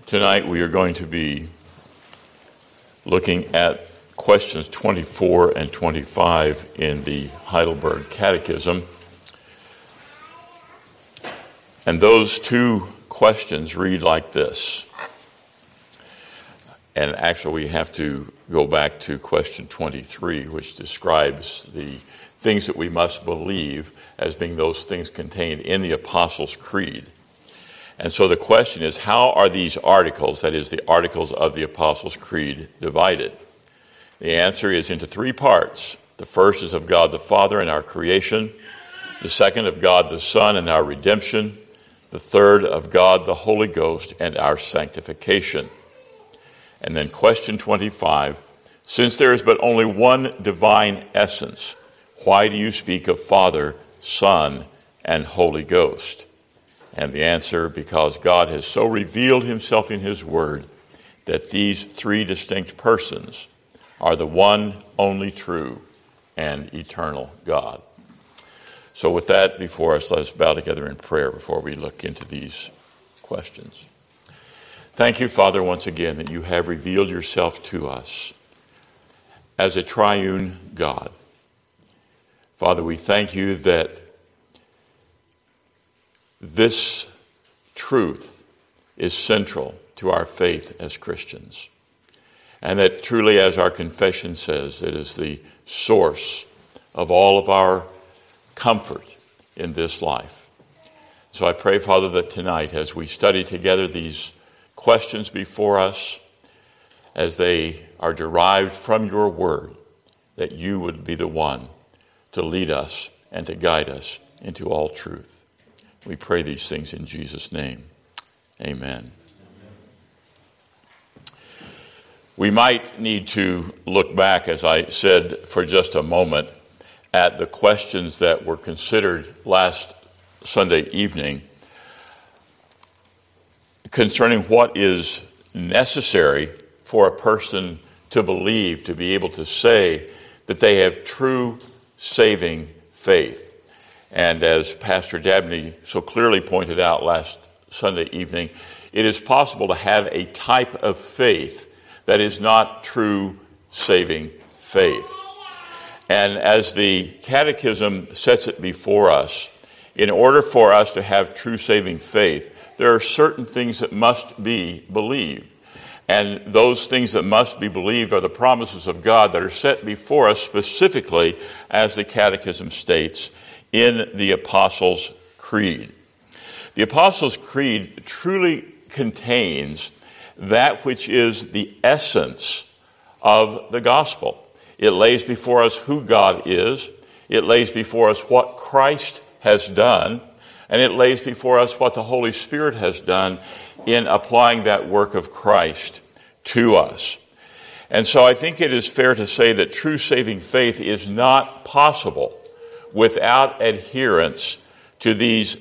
Tonight we are going to be looking at questions 24 and 25 in the Heidelberg Catechism. And those two questions read like this. And actually we have to go back to question 23, which describes the things that we must believe as being those things contained in the Apostles' Creed. And so the question is, how are these articles, that is, the articles of the Apostles' Creed, divided? The answer is into three parts. The first is of God the Father and our creation. The second of God the Son and our redemption. The third of God the Holy Ghost and our sanctification. And then question 25, since there is but only one divine essence, why do you speak of Father, Son, and Holy Ghost? And the answer, because God has so revealed himself in his word that these three distinct persons are the one only true and eternal God. So with that before us, let us bow together in prayer before we look into these questions. Thank you, Father, once again that you have revealed yourself to us as a triune God. Father, we thank you that this truth is central to our faith as Christians. And that truly, as our confession says, it is the source of all of our comfort in this life. So I pray, Father, that tonight, as we study together these questions before us, as they are derived from your word, that you would be the one to lead us and to guide us into all truth. We pray these things in Jesus' name. Amen. We might need to look back, as I said, for just a moment, at the questions that were considered last Sunday evening concerning what is necessary for a person to believe, to be able to say that they have true saving faith. And as Pastor Dabney so clearly pointed out last Sunday evening, it is possible to have a type of faith that is not true saving faith. And as the Catechism sets it before us, in order for us to have true saving faith, there are certain things that must be believed. And those things that must be believed are the promises of God that are set before us specifically, as the Catechism states, in the Apostles' Creed. The Apostles' Creed truly contains that which is the essence of the gospel. It lays before us who God is. It lays before us what Christ has done. And it lays before us what the Holy Spirit has done in applying that work of Christ to us. And so I think it is fair to say that true saving faith is not possible without adherence to these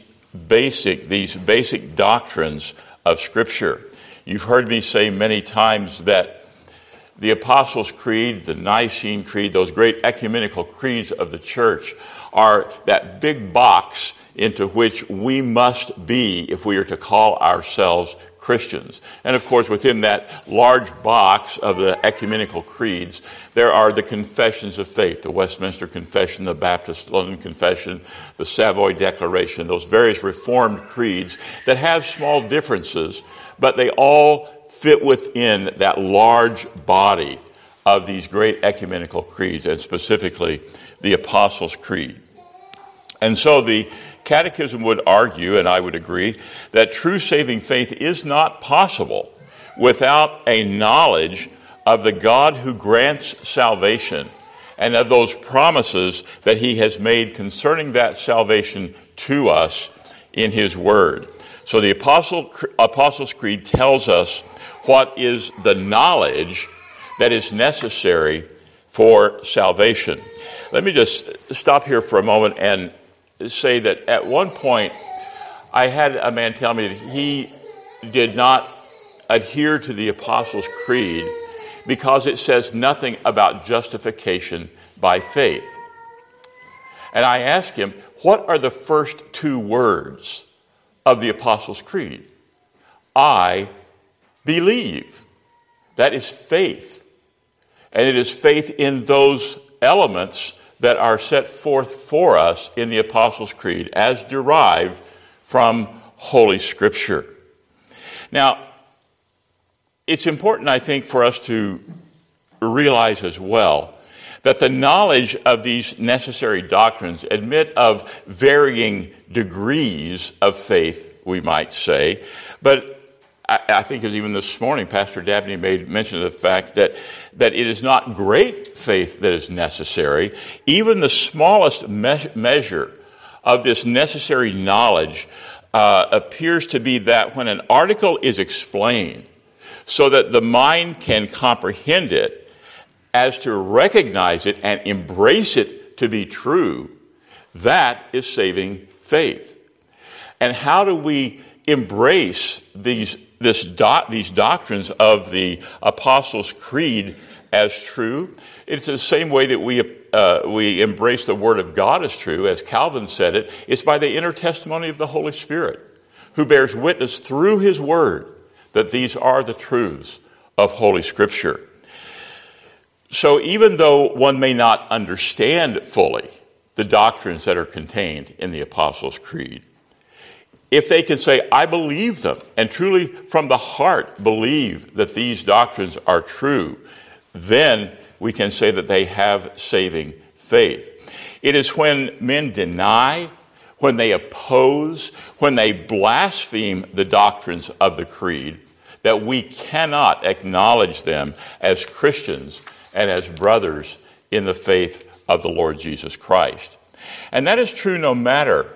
basic doctrines of Scripture. You've heard me say many times that the Apostles' Creed, the Nicene Creed, those great ecumenical creeds of the church are that big box into which we must be if we are to call ourselves Christians. And of course, within that large box of the ecumenical creeds, there are the confessions of faith, the Westminster Confession, the Baptist London Confession, the Savoy Declaration, those various Reformed creeds that have small differences, but they all fit within that large body of these great ecumenical creeds, and specifically the Apostles' Creed. And so the Catechism would argue, and I would agree, that true saving faith is not possible without a knowledge of the God who grants salvation and of those promises that he has made concerning that salvation to us in his word. So the Apostles' Creed tells us what is the knowledge that is necessary for salvation. Let me just stop here for a moment and say that at one point I had a man tell me that he did not adhere to the Apostles' Creed because it says nothing about justification by faith. And I asked him, what are the first two words of the Apostles' Creed? I believe. That is faith. And it is faith in those elements that are set forth for us in the Apostles' Creed as derived from Holy Scripture. Now, it's important, I think, for us to realize as well that the knowledge of these necessary doctrines admit of varying degrees of faith, we might say. But I think as even this morning, Pastor Dabney made mention of the fact that it is not great faith that is necessary. Even the smallest measure of this necessary knowledge appears to be that when an article is explained so that the mind can comprehend it, as to recognize it and embrace it to be true, that is saving faith. And how do we embrace these doctrines of the Apostles' Creed as true? It's the same way that we embrace the Word of God as true, as Calvin said it. It's by the inner testimony of the Holy Spirit, who bears witness through His Word that these are the truths of Holy Scripture. So even though one may not understand fully the doctrines that are contained in the Apostles' Creed, if they can say, I believe them, and truly from the heart believe that these doctrines are true, then we can say that they have saving faith. It is when men deny, when they oppose, when they blaspheme the doctrines of the Creed, that we cannot acknowledge them as Christians and as brothers in the faith of the Lord Jesus Christ. And that is true no matter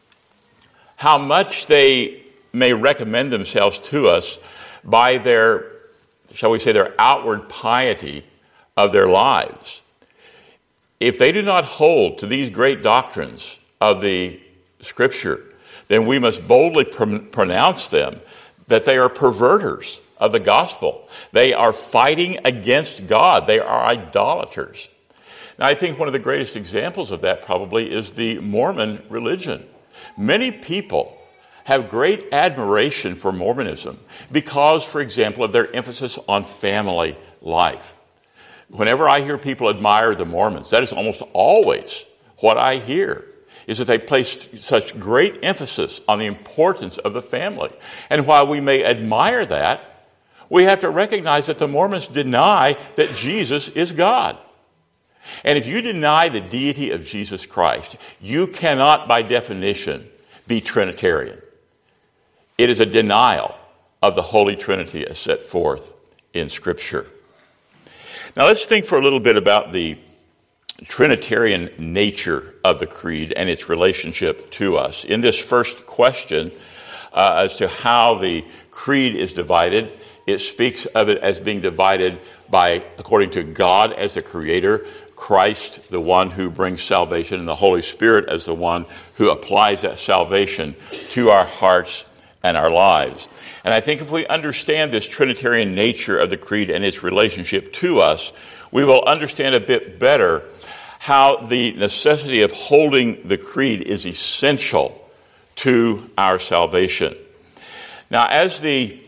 how much they may recommend themselves to us by their, shall we say, their outward piety of their lives. If they do not hold to these great doctrines of the Scripture, then we must boldly pronounce them that they are perverters of the gospel. They are fighting against God. They are idolaters. Now, I think one of the greatest examples of that probably is the Mormon religion. Many people have great admiration for Mormonism because, for example, of their emphasis on family life. Whenever I hear people admire the Mormons, that is almost always what I hear, is that they place such great emphasis on the importance of the family. And while we may admire that, we have to recognize that the Mormons deny that Jesus is God. And if you deny the deity of Jesus Christ, you cannot, by definition, be Trinitarian. It is a denial of the Holy Trinity as set forth in Scripture. Now let's think for a little bit about the Trinitarian nature of the Creed and its relationship to us. In this first question, as to how the Creed is divided, it speaks of it as being divided by, according to God as the Creator, Christ, the one who brings salvation, and the Holy Spirit as the one who applies that salvation to our hearts and our lives. And I think if we understand this Trinitarian nature of the Creed and its relationship to us, we will understand a bit better how the necessity of holding the Creed is essential to our salvation. Now, as the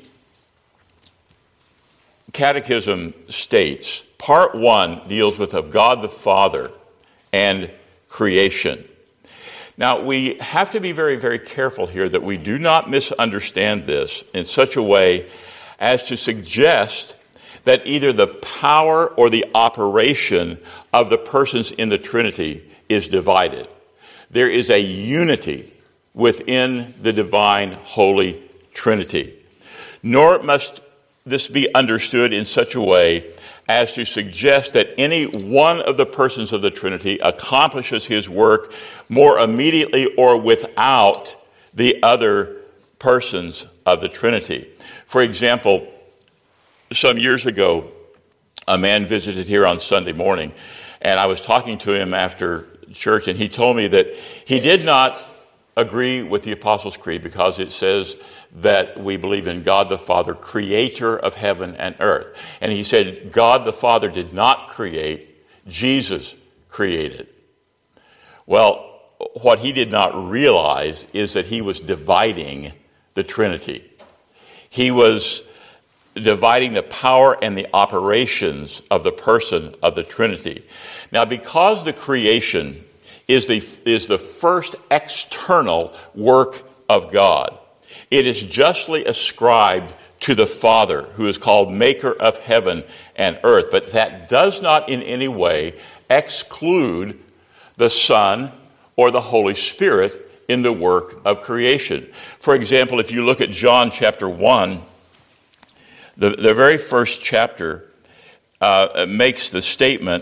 Catechism states, Part 1 deals with of God the Father and creation. Now, we have to be very, very careful here that we do not misunderstand this in such a way as to suggest that either the power or the operation of the persons in the Trinity is divided. There is a unity within the divine Holy Trinity. Nor must this be understood in such a way as to suggest that any one of the persons of the Trinity accomplishes his work more immediately or without the other persons of the Trinity. For example, some years ago, a man visited here on Sunday morning, and I was talking to him after church, and he told me that he did not agree with the Apostles' Creed because it says that we believe in God the Father, creator of heaven and earth. And he said God the Father did not create, Jesus created. Well, what he did not realize is that he was dividing the Trinity. He was dividing the power and the operations of the person of the Trinity. Now, because the creation is the first external work of God, it is justly ascribed to the Father, who is called maker of heaven and earth. But that does not in any way exclude the Son or the Holy Spirit in the work of creation. For example, if you look at John chapter 1, the very first chapter makes the statement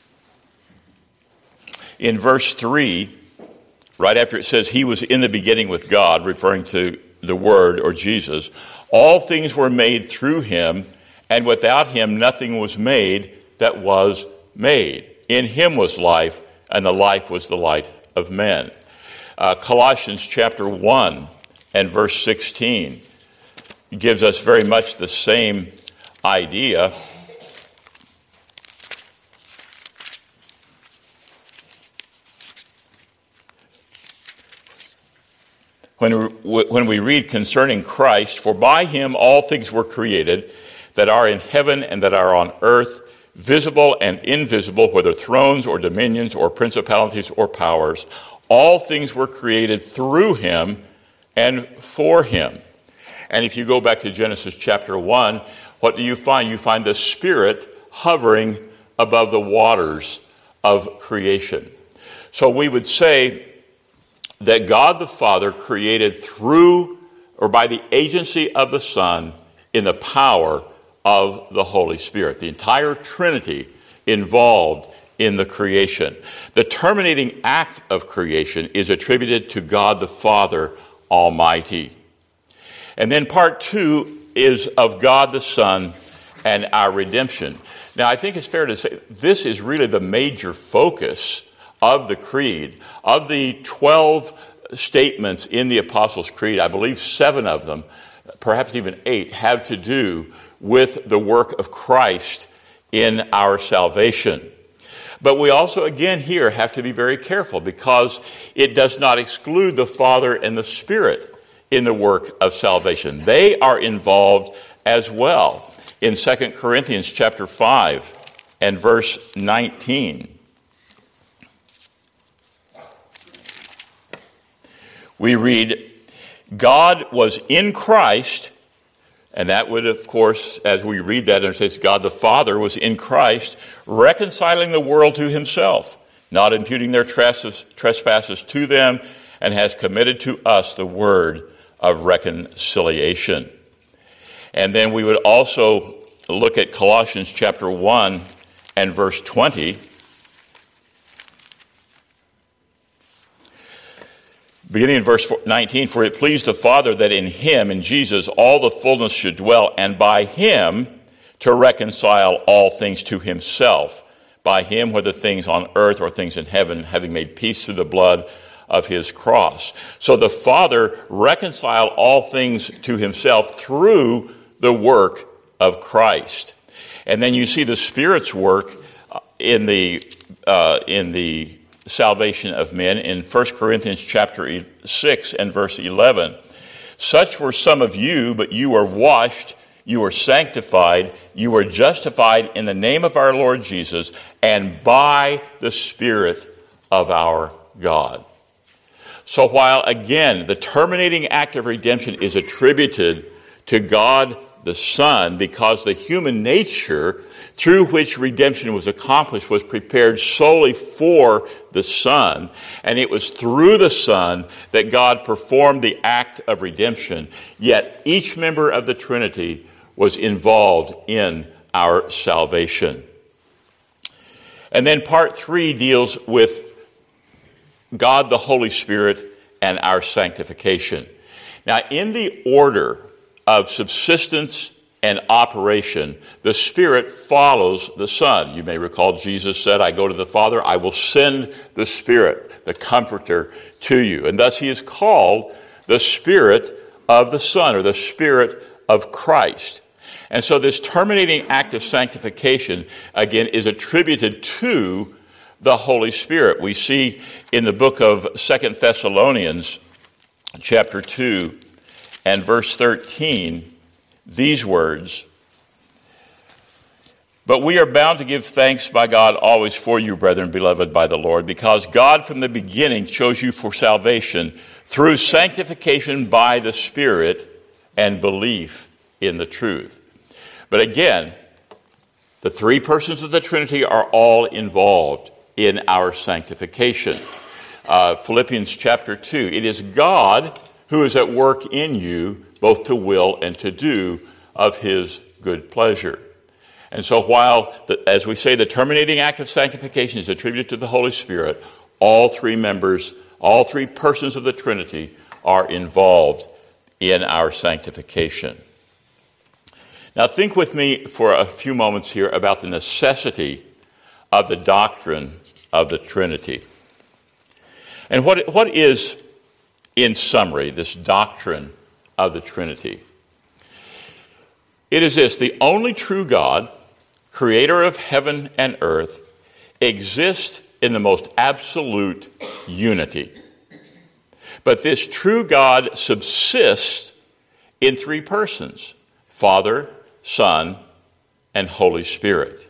in verse 3, right after it says, he was in the beginning with God, referring to the Word or Jesus. All things were made through him, and without him nothing was made that was made. In him was life, and the life was the light of men. Colossians chapter 1 and verse 16 gives us very much the same idea. When we read concerning Christ, for by him all things were created that are in heaven and that are on earth, visible and invisible, whether thrones or dominions or principalities or powers. All things were created through him and for him. And if you go back to Genesis chapter 1, what do you find? You find the Spirit hovering above the waters of creation. So we would say that God the Father created through or by the agency of the Son in the power of the Holy Spirit. The entire Trinity involved in the creation. The terminating act of creation is attributed to God the Father Almighty. And then part 2 is of God the Son and our redemption. Now, I think it's fair to say this is really the major focus of the Creed. Of the 12 statements in the Apostles' Creed, I believe 7 of them, perhaps even 8, have to do with the work of Christ in our salvation. But we also, again, here have to be very careful because it does not exclude the Father and the Spirit in the work of salvation. They are involved as well. In 2 Corinthians chapter 5 and verse 19, we read, God was in Christ. And that would, of course, as we read that, it says God the Father was in Christ, reconciling the world to himself, not imputing their trespasses to them, and has committed to us the word of reconciliation. And then we would also look at Colossians chapter 1 and verse 20. Beginning in verse 19, for it pleased the Father that in him, in Jesus, all the fullness should dwell, and by him to reconcile all things to himself, by him, whether things on earth or things in heaven, having made peace through the blood of his cross. So the Father reconciled all things to himself through the work of Christ. And then you see the Spirit's work in the salvation of men in 1 Corinthians chapter 6 and verse 11. Such were some of you, but you are washed, you are sanctified, you are justified in the name of our Lord Jesus and by the Spirit of our God. So while, again, the terminating act of redemption is attributed to God the Son because the human nature through which redemption was accomplished was prepared solely for the Son, and it was through the Son that God performed the act of redemption, yet each member of the Trinity was involved in our salvation. And then part 3 deals with God the Holy Spirit and our sanctification. Now, in the order of subsistence and operation, the Spirit follows the Son. You may recall Jesus said, I go to the Father, I will send the Spirit, the Comforter, to you. And thus he is called the Spirit of the Son, or the Spirit of Christ. And so this terminating act of sanctification, again, is attributed to the Holy Spirit. We see in the book of 2 Thessalonians, chapter 2, and verse 13, these words, But we are bound to give thanks by God always for you, brethren, beloved by the Lord, because God from the beginning chose you for salvation through sanctification by the Spirit and belief in the truth. But again, the three persons of the Trinity are all involved in our sanctification. Philippians chapter 2, it is God who is at work in you, both to will and to do of his good pleasure. And so while, as we say, the terminating act of sanctification is attributed to the Holy Spirit, all three persons of the Trinity are involved in our sanctification. Now think with me for a few moments here about the necessity of the doctrine of the Trinity. And what is, in summary, this doctrine of the Trinity? It is this: the only true God, creator of heaven and earth, exists in the most absolute unity. But this true God subsists in three persons: Father, Son, and Holy Spirit.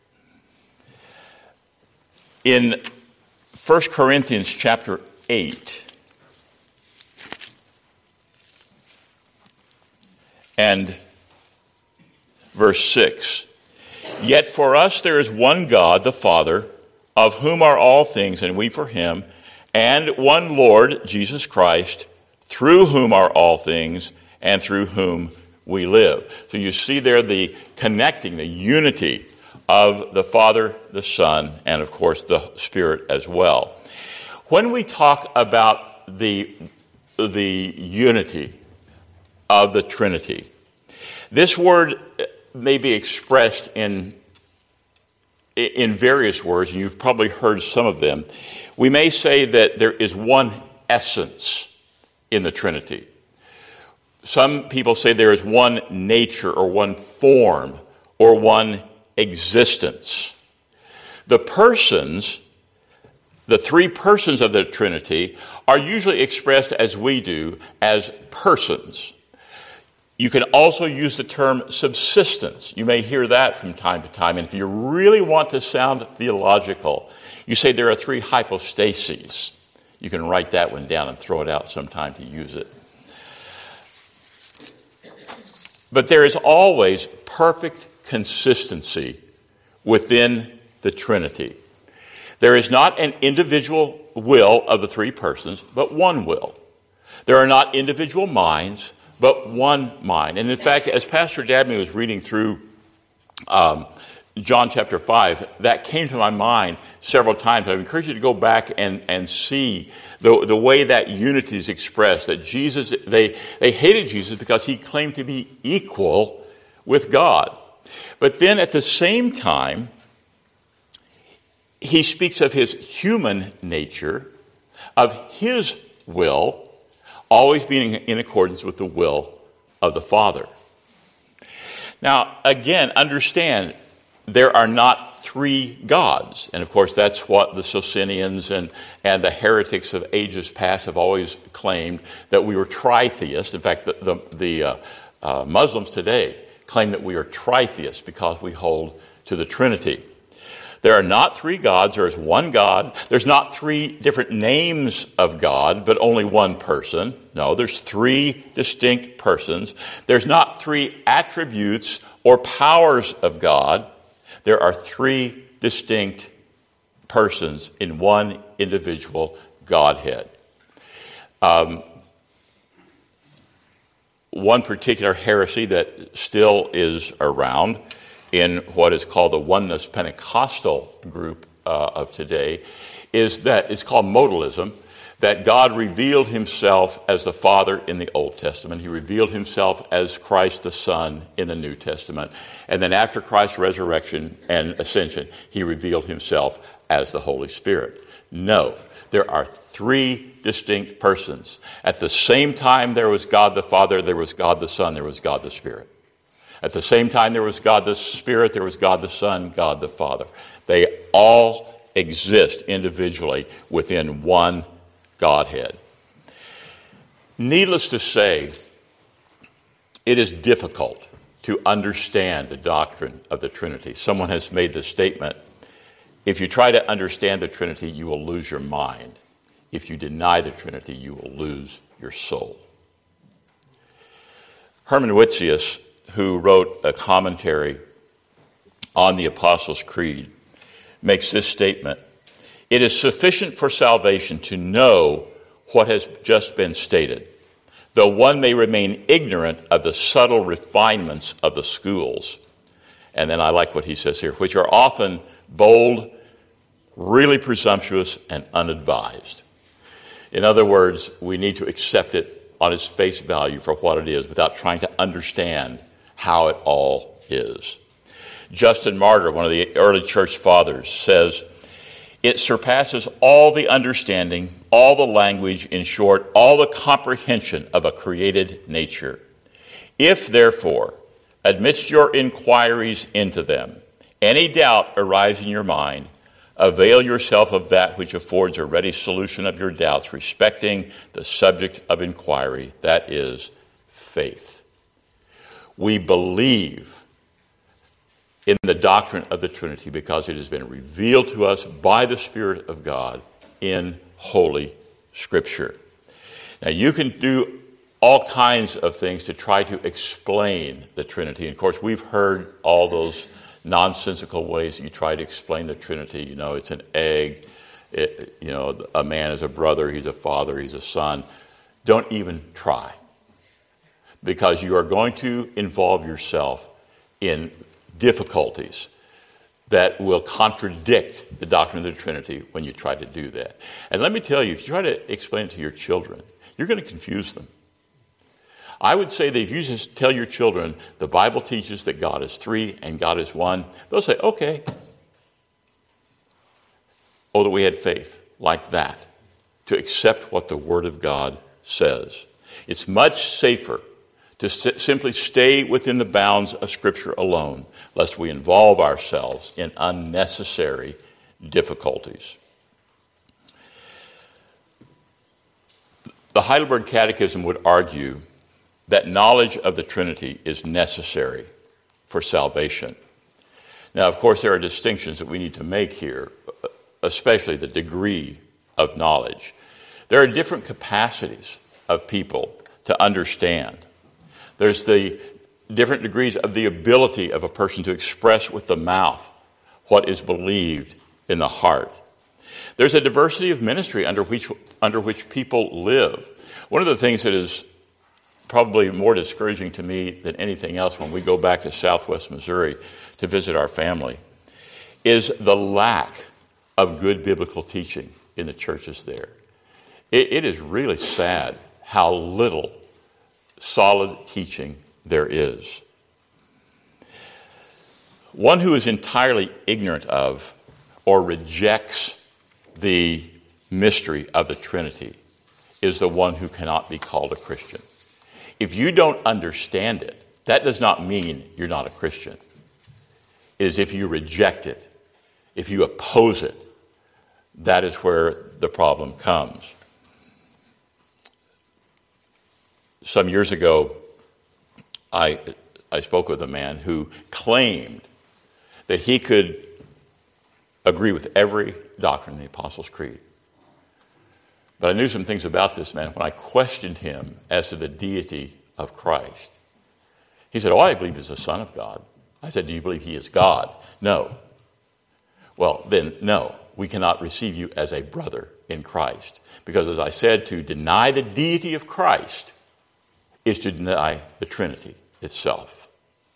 In 1 Corinthians chapter 8 and verse 6, yet for us there is one God, the Father, of whom are all things, and we for him, and one Lord, Jesus Christ, through whom are all things, and through whom we live. So you see there the connecting, the unity of the Father, the Son, and of course the Spirit as well. When we talk about the unity of the Trinity, this word may be expressed in various words, and you've probably heard some of them. We may say that there is one essence in the Trinity. Some people say there is one nature or one form or one existence. The persons, the three persons of the Trinity, are usually expressed as we do, as persons. You can also use the term subsistence. You may hear that from time to time. And if you really want to sound theological, you say there are three hypostases. You can write that one down and throw it out sometime to use it. But there is always perfect consistency within the Trinity. There is not an individual will of the three persons, but one will. There are not individual minds, but one mind. And in fact, as Pastor Dabney was reading through John chapter 5, that came to my mind several times. I encourage you to go back and see the way that unity is expressed, that Jesus, they hated Jesus because he claimed to be equal with God. But then at the same time, he speaks of his human nature, of his will, always being in accordance with the will of the Father. Now, again, understand, there are not three gods. And of course, that's what the Socinians and the heretics of ages past have always claimed, that we were tritheists. In fact, the Muslims today claim that we are tritheists because we hold to the Trinity. There are not three gods. There is one God. There's not three different names of God, but only one person. No, there's three distinct persons. There's not three attributes or powers of God. There are three distinct persons in one individual Godhead. One particular heresy that still is around in what is called the Oneness Pentecostal group of today is that it's called modalism, that God revealed himself as the Father in the Old Testament. He revealed himself as Christ the Son in the New Testament. And then after Christ's resurrection and ascension, he revealed himself as the Holy Spirit. No, there are three distinct persons. At the same time there was God the Father, there was God the Son, there was God the Spirit. At the same time there was God the Spirit, there was God the Son, God the Father. They all exist individually within one Godhead. Needless to say, it is difficult to understand the doctrine of the Trinity. Someone has made the statement, if you try to understand the Trinity, you will lose your mind. If you deny the Trinity, you will lose your soul. Herman Witsius, who wrote a commentary on the Apostles' Creed, makes this statement: it is sufficient for salvation to know what has just been stated, though one may remain ignorant of the subtle refinements of the schools. And then I like what he says here, which are often bold, really presumptuous, and unadvised. In other words, we need to accept it on its face value for what it is without trying to understand how it all is. Justin Martyr, one of the early church fathers, says, it surpasses all the understanding, all the language, in short, all the comprehension of a created nature. If, therefore, amidst your inquiries into them, any doubt arrives in your mind, avail yourself of that which affords a ready solution of your doubts respecting the subject of inquiry, that is, faith. We believe in the doctrine of the Trinity because it has been revealed to us by the Spirit of God in Holy Scripture. Now, you can do all kinds of things to try to explain the Trinity. And of course, we've heard all those nonsensical ways that you try to explain the Trinity. You know, it's an egg. A man is a brother, he's a father, he's a son. Don't even try, because you are going to involve yourself in difficulties that will contradict the doctrine of the Trinity when you try to do that. And let me tell you, if you try to explain it to your children, you're going to confuse them. I would say that if you just tell your children the Bible teaches that God is three and God is one, they'll say, okay. Oh, that we had faith like that to accept what the Word of God says. It's much safer to simply stay within the bounds of Scripture alone, lest we involve ourselves in unnecessary difficulties. The Heidelberg Catechism would argue that knowledge of the Trinity is necessary for salvation. Now, of course, there are distinctions that we need to make here, especially the degree of knowledge. There are different capacities of people to understand. There's the different degrees of the ability of a person to express with the mouth what is believed in the heart. There's a diversity of ministry under which people live. One of the things that is probably more discouraging to me than anything else when we go back to Southwest Missouri to visit our family is the lack of good biblical teaching in the churches there. It is really sad how little solid teaching there is. One who is entirely ignorant of or rejects the mystery of the Trinity is the one who cannot be called a Christian. If you don't understand it, that does not mean you're not a Christian. It is if you reject it, if you oppose it, that is where the problem comes. Some years ago, I spoke with a man who claimed that he could agree with every doctrine in the Apostles' Creed. But I knew some things about this man when I questioned him as to the deity of Christ. He said, I believe he's the Son of God. I said, do you believe he is God? No. Well, then, no, we cannot receive you as a brother in Christ. Because as I said, to deny the deity of Christ is to deny the Trinity itself.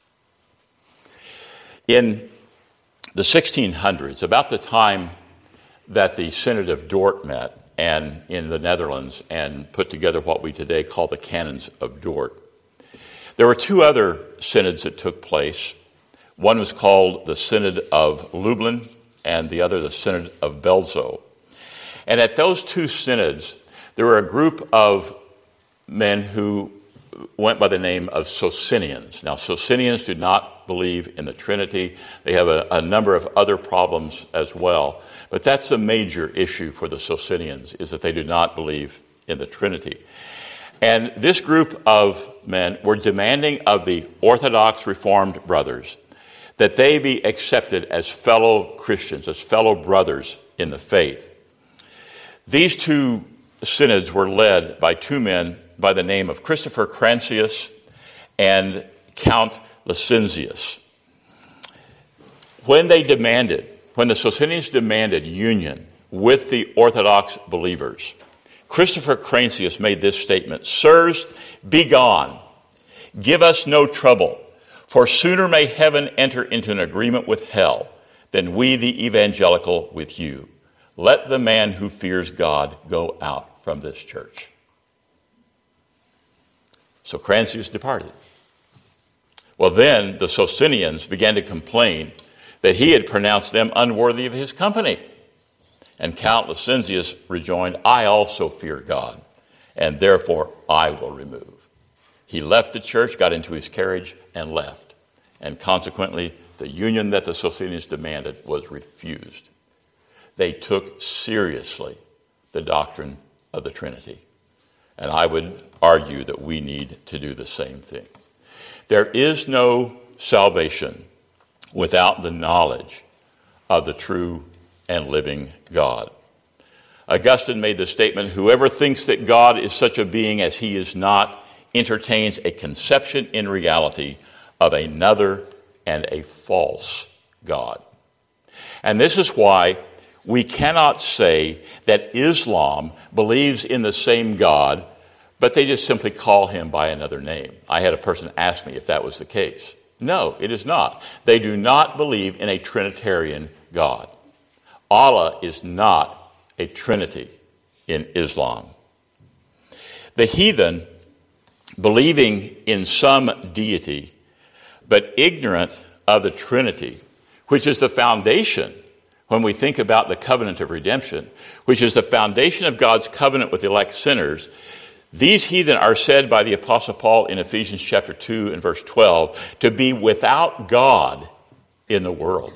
In the 1600s, about the time that the Synod of Dort met and in the Netherlands and put together what we today call the Canons of Dort, there were two other synods that took place. One was called the Synod of Lublin and the other the Synod of Belzo. And at those two synods, there were a group of men who went by the name of Socinians. Now, Socinians do not believe in the Trinity. They have a number of other problems as well. But that's the major issue for the Socinians, is that they do not believe in the Trinity. And this group of men were demanding of the Orthodox Reformed brothers that they be accepted as fellow Christians, as fellow brothers in the faith. These two synods were led by two men by the name of Christopher Crantius and Count Lessinius. When the Socinians demanded union with the Orthodox believers, Christopher Crantius made this statement: "Sirs, be gone. Give us no trouble, for sooner may heaven enter into an agreement with hell than we, the evangelical, with you. Let the man who fears God go out from this church." So Crantius departed. Well, then the Socinians began to complain that he had pronounced them unworthy of his company. And Count Lessinius rejoined, "I also fear God, and therefore I will remove." He left the church, got into his carriage, and left. And consequently, the union that the Socinians demanded was refused. They took seriously the doctrine of the Trinity. And I would argue that we need to do the same thing. There is no salvation without the knowledge of the true and living God. Augustine made the statement, "Whoever thinks that God is such a being as he is not entertains a conception in reality of another and a false God." And this is why we cannot say that Islam believes in the same God, but they just simply call him by another name. I had a person ask me if that was the case. No, it is not. They do not believe in a Trinitarian God. Allah is not a Trinity in Islam. The heathen, believing in some deity, but ignorant of the Trinity, which is the foundation, when we think about the covenant of redemption, which is the foundation of God's covenant with elect sinners, these heathen are said by the Apostle Paul in Ephesians chapter 2 and verse 12 to be without God in the world.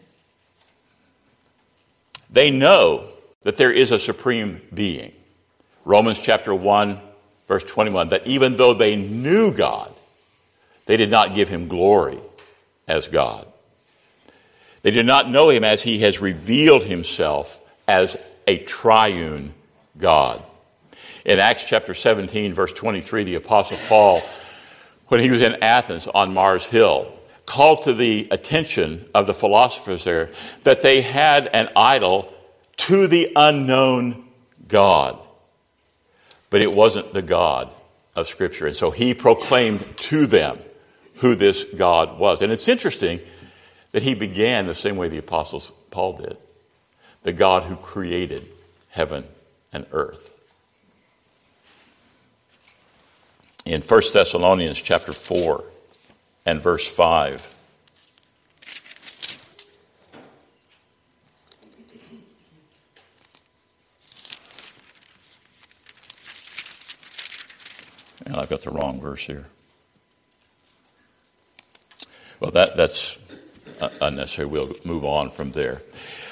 They know that there is a supreme being. Romans chapter 1, verse 21, that even though they knew God, they did not give him glory as God. They did not know him as he has revealed himself as a triune God. In Acts chapter 17, verse 23, the Apostle Paul, when he was in Athens on Mars Hill, called to the attention of the philosophers there that they had an idol to the unknown God. But it wasn't the God of Scripture. And so he proclaimed to them who this God was. And it's interesting that he began the same way the Apostle Paul did. The God who created heaven and earth. In 1 Thessalonians chapter 4 and verse 5, and I've got the wrong verse here. Well, that's unnecessary. We'll move on from there.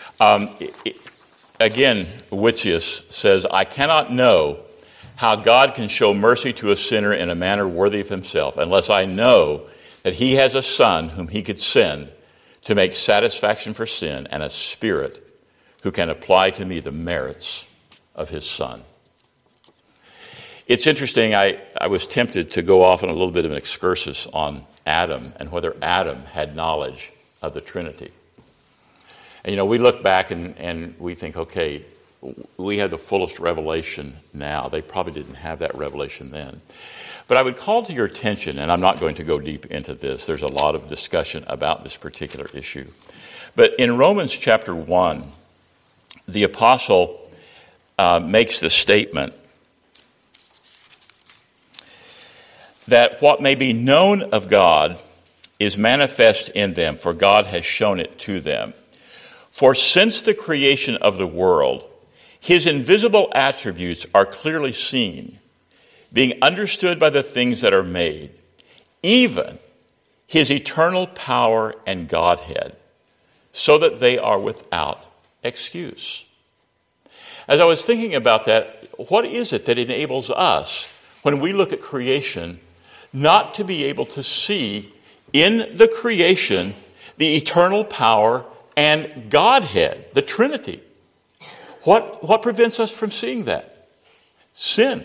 Again, Witzius says, "I cannot know how God can show mercy to a sinner in a manner worthy of himself, unless I know that he has a Son whom he could send to make satisfaction for sin, and a Spirit who can apply to me the merits of his Son." It's interesting, I was tempted to go off on a little bit of an excursus on Adam and whether Adam had knowledge of the Trinity. And we look back and we think, okay, we have the fullest revelation now. They probably didn't have that revelation then. But I would call to your attention, and I'm not going to go deep into this, there's a lot of discussion about this particular issue. But in Romans chapter 1, the apostle makes the statement that what may be known of God is manifest in them, for God has shown it to them. For since the creation of the world, his invisible attributes are clearly seen, being understood by the things that are made, even his eternal power and Godhead, so that they are without excuse. As I was thinking about that, what is it that enables us, when we look at creation, not to be able to see in the creation the eternal power and Godhead, the Trinity. What prevents us from seeing that? Sin.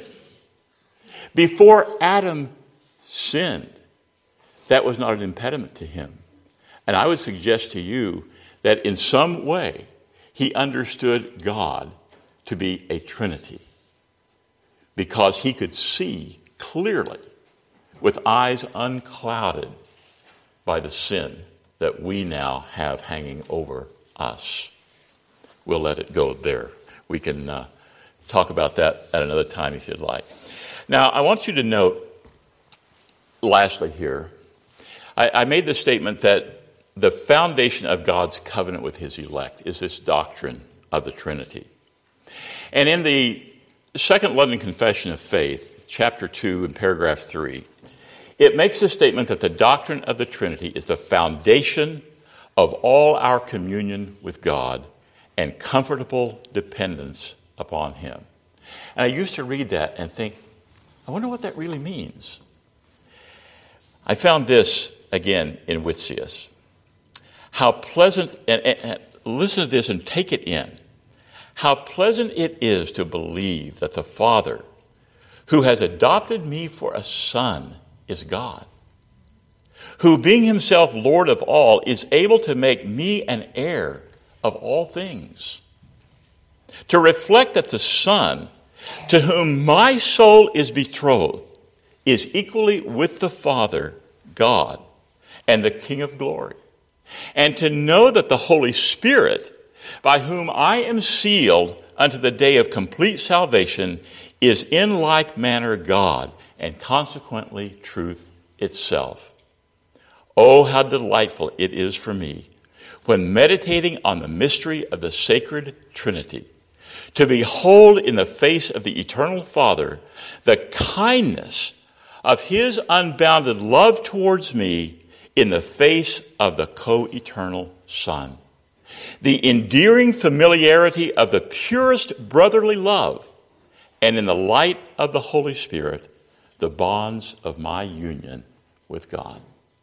Before Adam sinned, that was not an impediment to him. And I would suggest to you that in some way he understood God to be a Trinity because he could see clearly with eyes unclouded by the sin that we now have hanging over us. We'll let it go there. We can talk about that at another time if you'd like. Now, I want you to note, lastly here, I made the statement that the foundation of God's covenant with his elect is this doctrine of the Trinity. And in the Second London Confession of Faith, chapter 2 and paragraph 3, it makes the statement that the doctrine of the Trinity is the foundation of all our communion with God and comfortable dependence upon him. And I used to read that and think, I wonder what that really means. I found this again in Whitsius. How pleasant, and listen to this and take it in. How pleasant it is to believe that the Father, who has adopted me for a son, is God, who being himself Lord of all, is able to make me an heir of all things. To reflect that the Son, to whom my soul is betrothed, is equally with the Father, God, and the King of glory. And to know that the Holy Spirit, by whom I am sealed unto the day of complete salvation, is in like manner God, and consequently truth itself. Oh, how delightful it is for me, when meditating on the mystery of the sacred Trinity, to behold in the face of the eternal Father the kindness of his unbounded love towards me in the face of the co-eternal Son, the endearing familiarity of the purest brotherly love, and in the light of the Holy Spirit, the bonds of my union with God.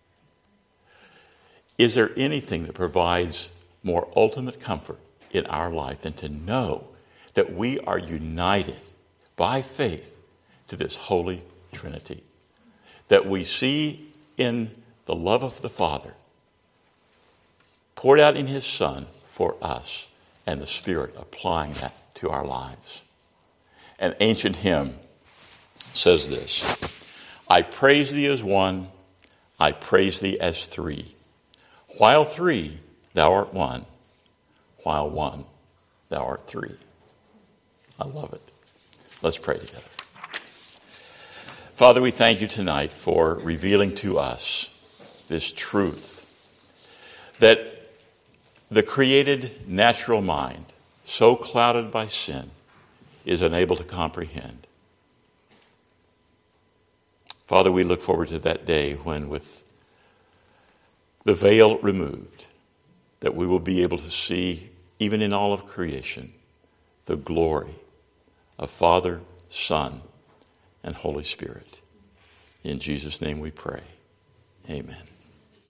Is there anything that provides more ultimate comfort in our life than to know that we are united by faith to this Holy Trinity? That we see in the love of the Father poured out in his Son for us, and the Spirit applying that to our lives. An ancient hymn says this: I praise thee as one, I praise thee as three. While three, thou art one. While one, thou art three. I love it. Let's pray together. Father, we thank you tonight for revealing to us this truth that the created natural mind, so clouded by sin, is unable to comprehend. Father, we look forward to that day when, with the veil removed, that we will be able to see, even in all of creation, the glory of Father, Son, and Holy Spirit. In Jesus' name we pray. Amen.